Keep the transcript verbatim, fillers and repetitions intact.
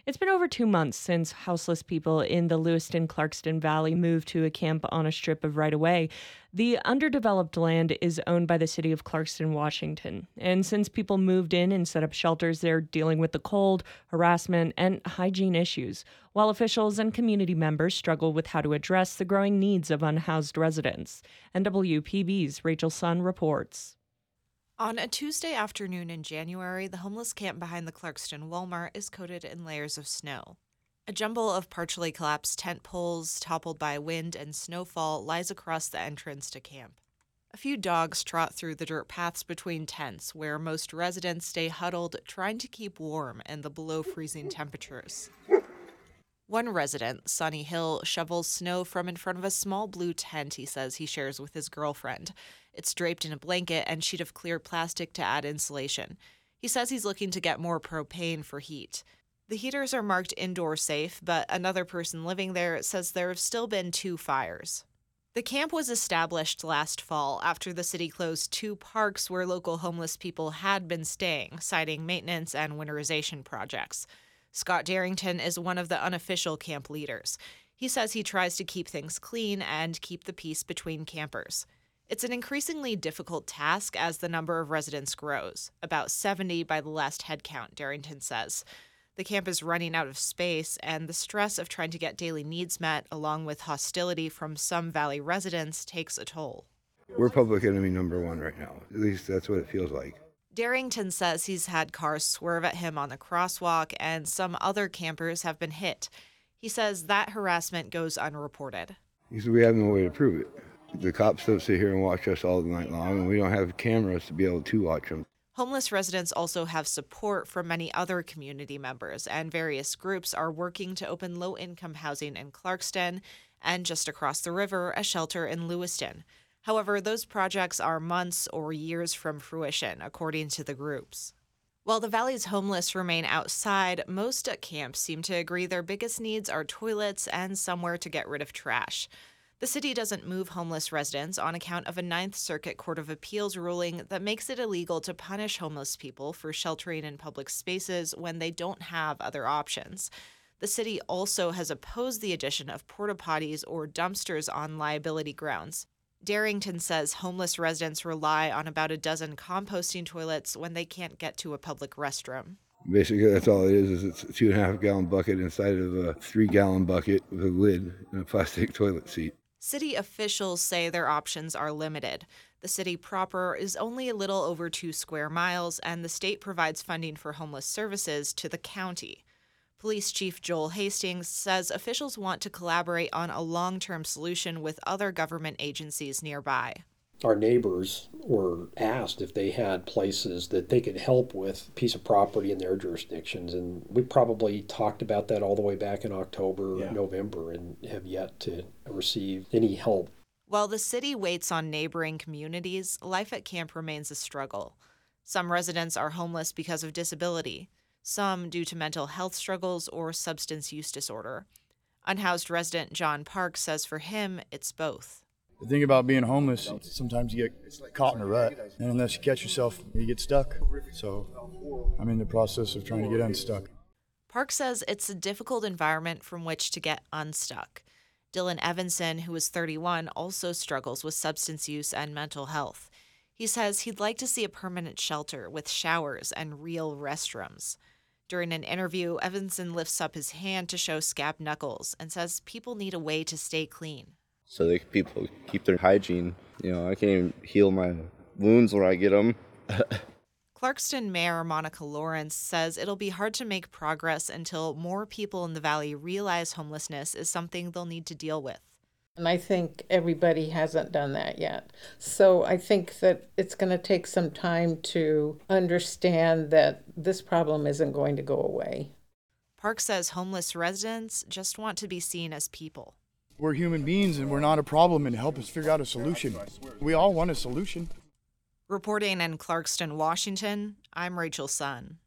It's been over two months since houseless people in the Lewiston-Clarkston Valley moved to a camp on a strip of right-of-way. The underdeveloped land is owned by the city of Clarkston, Washington. And since people moved in and set up shelters, they're dealing with the cold, harassment, and hygiene issues, while officials and community members struggle with how to address the growing needs of unhoused residents. N W P B's Rachel Sun reports. On a Tuesday afternoon in January, the homeless camp behind the Clarkston Walmart is coated in layers of snow. A jumble of partially collapsed tent poles, toppled by wind and snowfall, lies across the entrance to camp. A few dogs trot through the dirt paths between tents, where most residents stay huddled, trying to keep warm in the below-freezing temperatures. One resident, Sonny Hill, shovels snow from in front of a small blue tent he says he shares with his girlfriend. It's draped in a blanket and sheet of clear plastic to add insulation. He says he's looking to get more propane for heat. The heaters are marked indoor safe, but another person living there says there have still been two fires. The camp was established last fall after the city closed two parks where local homeless people had been staying, citing maintenance and winterization projects. Scott Darrington is one of the unofficial camp leaders. He says he tries to keep things clean and keep the peace between campers. It's an increasingly difficult task as the number of residents grows, about seventy by the last head count, Darrington says. The camp is running out of space, and the stress of trying to get daily needs met, along with hostility from some Valley residents, takes a toll. We're public enemy number one right now. At least that's what it feels like. Darrington says he's had cars swerve at him on the crosswalk, and some other campers have been hit. He says that harassment goes unreported. He said we have no way to prove it. The cops don't sit here and watch us all night long, and we don't have cameras to be able to watch them. Homeless residents also have support from many other community members, and various groups are working to open low-income housing in Clarkston and just across the river, a shelter in Lewiston. However, those projects are months or years from fruition, according to the groups. While the Valley's homeless remain outside, most at camp seem to agree their biggest needs are toilets and somewhere to get rid of trash. The city doesn't move homeless residents on account of a Ninth Circuit Court of Appeals ruling that makes it illegal to punish homeless people for sheltering in public spaces when they don't have other options. The city also has opposed the addition of porta potties or dumpsters on liability grounds. Darrington says homeless residents rely on about a dozen composting toilets when they can't get to a public restroom. Basically, that's all it is, is it's a two and a half gallon bucket inside of a three gallon bucket with a lid and a plastic toilet seat. City officials say their options are limited. The city proper is only a little over two square miles, and the state provides funding for homeless services to the county. Police Chief Joel Hastings says officials want to collaborate on a long-term solution with other government agencies nearby. Our neighbors were asked if they had places that they could help with a piece of property in their jurisdictions, and we probably talked about that all the way back in October, yeah. November, and have yet to receive any help. While the city waits on neighboring communities, life at camp remains a struggle. Some residents are homeless because of disability, some due to mental health struggles or substance use disorder. Unhoused resident John Park says for him, it's both. The thing about being homeless, sometimes you get caught in a rut, and unless you catch yourself, you get stuck. So I'm in the process of trying to get unstuck. Park says it's a difficult environment from which to get unstuck. Dylan Evanson, who is thirty-one, also struggles with substance use and mental health. He says he'd like to see a permanent shelter with showers and real restrooms. During an interview, Evanson lifts up his hand to show scabbed knuckles and says people need a way to stay clean. So they people keep their hygiene. You know, I can't even heal my wounds where I get them. Clarkston Mayor Monica Lawrence says it'll be hard to make progress until more people in the valley realize homelessness is something they'll need to deal with. And I think everybody hasn't done that yet. So I think that it's going to take some time to understand that this problem isn't going to go away. Park says homeless residents just want to be seen as people. We're human beings and we're not a problem, and help us figure out a solution. We all want a solution. Reporting in Clarkston, Washington, I'm Rachel Sun.